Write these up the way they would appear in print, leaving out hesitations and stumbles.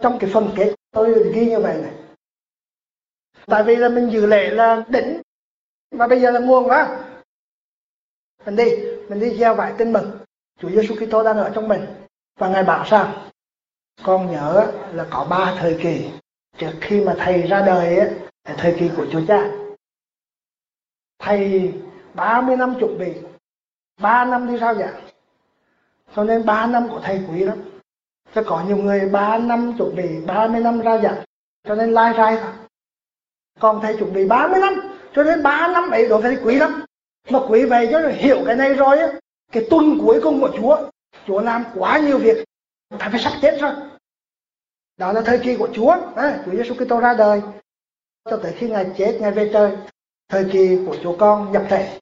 Trong cái phần kết tôi ghi như vậy này. Tại vì là mình dự lễ là đỉnh, mà bây giờ là nguồn quá. Mình đi gieo vải tin mừng. Chúa Giêsu Kitô đang ở trong mình. Và Ngài bảo sao? Con nhớ là có 3 thời kỳ trước khi mà Thầy ra đời ấy, là thời kỳ của Chúa Cha. Thầy 30 năm chuẩn bị, 3 năm đi rao giảng. Cho nên 3 năm của Thầy quý lắm. Chứ có nhiều người 3 năm chuẩn bị, 30 năm rao giảng, cho nên lai rai thôi. Còn Thầy chuẩn bị 30 năm, cho nên 3 năm ấy đối với Thầy quý lắm. Mà quý vậy cho hiểu cái này rồi á, cái tuần cuối cùng của Chúa làm quá nhiều việc, Thầy phải sắp chết rồi. Đó là thời kỳ của Chúa Giêsu Kitô ra đời cho tới khi Ngài chết, Ngài về trời. Thời kỳ của Chúa Con nhập thể,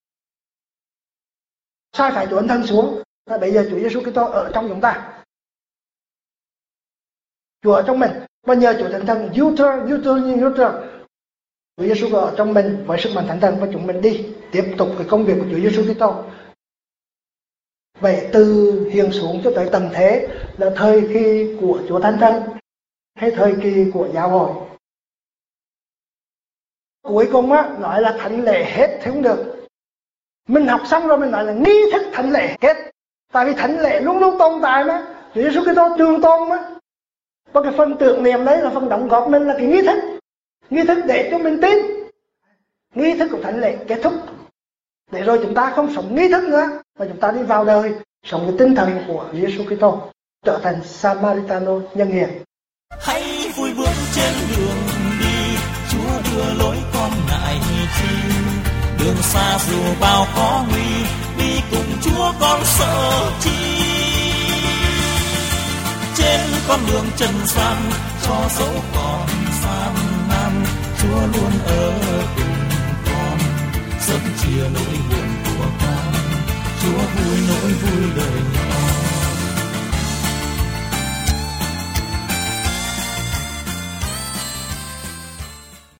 sai phải Chúa Thánh xuống. Bây giờ Chúa Giêsu Kitô ở trong chúng ta, Chúa ở trong mình, và nhờ Chúa Thánh Thần yêu thương. Chúa Giêsu ở trong mình với sức mạnh Thánh Thần, và chúng mình đi tiếp tục cái công việc của Chúa Giêsu Kitô. Vậy từ hiện xuống cho tới tầm thế là thời kỳ của Chúa Thánh Thần hay thời kỳ của giáo hội? Cuối cùng á, nói là thánh lễ hết thì không được. Mình học xong rồi mình nói là nghi thức thánh lễ kết. Tại vì thánh lễ luôn luôn tồn tại mà, Chúa Giêsu Kitô trường tồn mà. Và cái phần tưởng niệm đấy là phần đóng góp mình là cái nghi thức để cho mình tin. Nghi thức của thánh lễ kết thúc, để rồi chúng ta không sống nghi thức nữa, mà chúng ta đi vào đời sống cái tinh thần của Giêsu Kitô, trở thành Samaritano nhân hiền. Hãy vui bước trên đường đi, Chúa đưa lối con ngại chi. Đường xa dù bao khó nguy, đi cùng Chúa con sợ chi. Trên con đường trần gian, cho dẫu còn gian nan, Chúa luôn ở cùng con, sớm chia nỗi buồn của con. Chúa vui nỗi vui đời.